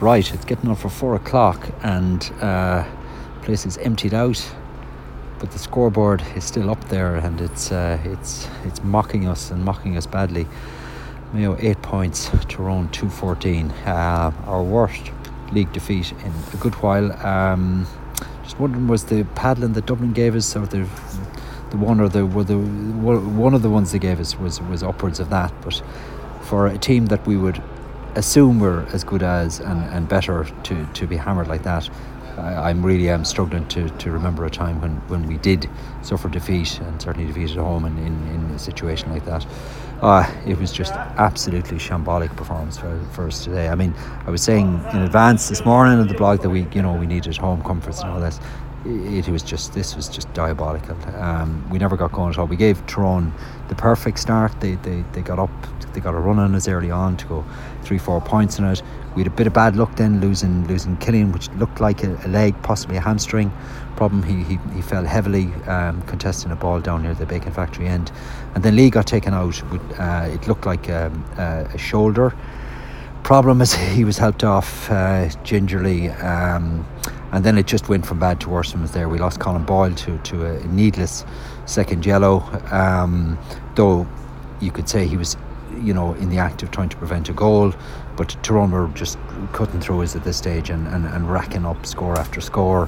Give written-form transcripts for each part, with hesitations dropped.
Right, it's getting up for 4 o'clock and place is emptied out, but the scoreboard is still up there, and it's mocking us badly. Mayo 8 points, Tyrone 214. Our worst league defeat in a good while. Just wondering, was the paddling that Dublin gave us, or the one of the ones they gave us was upwards of that? But for a team that we would assume were as good as and better to be hammered like that, I'm struggling to remember a time when we did suffer defeat, and certainly defeat at home in a situation like that. It was just absolutely shambolic performance for us today. I mean, I was saying in advance this morning in the blog that we needed home comforts and all this. This was just diabolical. We never got going at all. We gave Tyrone the perfect start. They got up, they got a run on us early on to go 3-4 points in it. We had a bit of bad luck then, losing Killian, which looked like a leg, possibly a hamstring problem. He fell heavily contesting a ball down near the bacon factory end, and then Lee got taken out with it looked like a shoulder problem as he was helped off gingerly, and then it just went from bad to worse from there. We lost Colin Boyle to a needless second yellow, though you could say he was in the act of trying to prevent a goal, but Tyrone were just cutting through us at this stage and racking up score after score.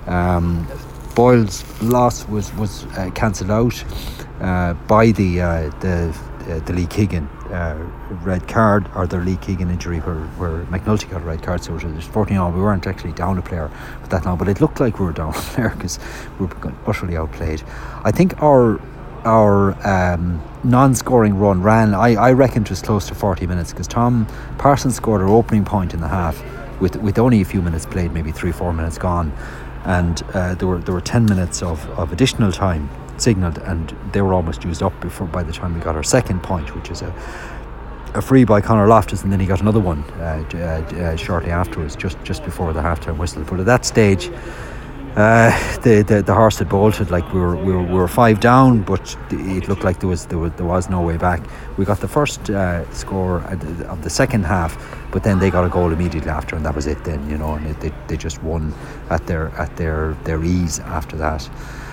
Boyle's loss was cancelled out by the Lee Keegan red card, or the Lee Keegan injury where McNulty got a red card, so it was 14 all. We weren't actually down a player for that long, but it looked like we were down a player because we were utterly outplayed. I think our non-scoring run ran, I reckon it was close to 40 minutes, because Tom Parsons scored our opening point in the half with only a few minutes played, maybe 3-4 minutes gone, and there were 10 minutes of additional time signalled, and they were almost used up by the time we got our second point, which is a free by Conor Loftus, and then he got another one shortly afterwards, just before the half-time whistle. But at that stage, the horse had bolted. Like we were 5 down, but it looked like there was no way back. We got the first score of the second half, but then they got a goal immediately after, and that was it then, and they just won at their ease after that.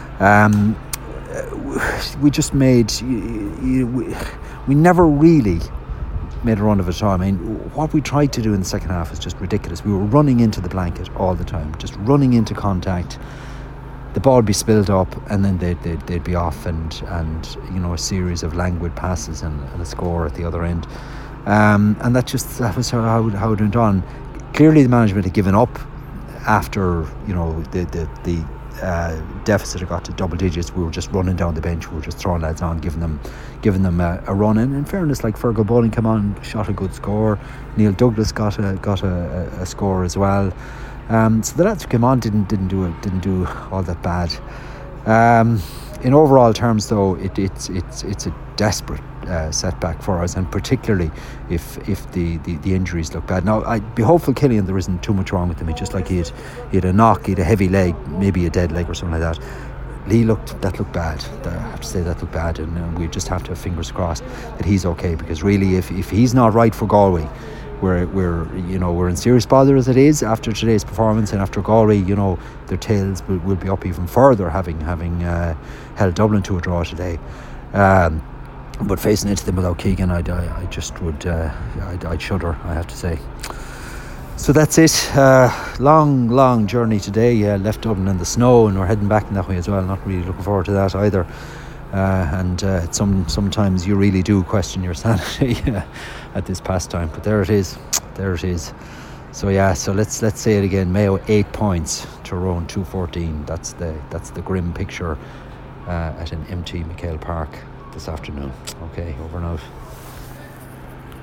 We just made we never really made a run of it all. I mean, what we tried to do in the second half was just ridiculous. We were running into the blanket all the time, just running into contact. The ball would be spilled up, and then they'd be off, and a series of languid passes and a score at the other end. And that was how it went on. Clearly, the management had given up after the deficit had got to double digits. We were just running down the bench. We were just throwing lads on, giving them a run. And in fairness, like Fergal Bowling came on, shot a good score. Neil Douglas got a score as well. So the lads who came on didn't do all that bad. In overall terms, though, it's a desperate setback for us, and particularly if the injuries look bad. Now, I'd be hopeful Killian there isn't too much wrong with him. It's just like he had a knock, he had a heavy leg, maybe a dead leg or something like that. Lee looked bad. I have to say that looked bad, and we just have to have fingers crossed that he's okay, because really, if he's not right for Galway, we're in serious bother as it is after today's performance, and after Galway, their tails will be up even further, having held Dublin to a draw today. But facing into them without Keegan, I just would I'd shudder, I have to say. So that's it. Long journey today. Left Dublin in the snow, and we're heading back in that way as well. Not really looking forward to that either. And sometimes you really do question your sanity at this pastime. But there it is. So let's say it again. Mayo 8 points, Tyrone 214. That's the grim picture at an empty McHale Park this afternoon. Okay, over and out.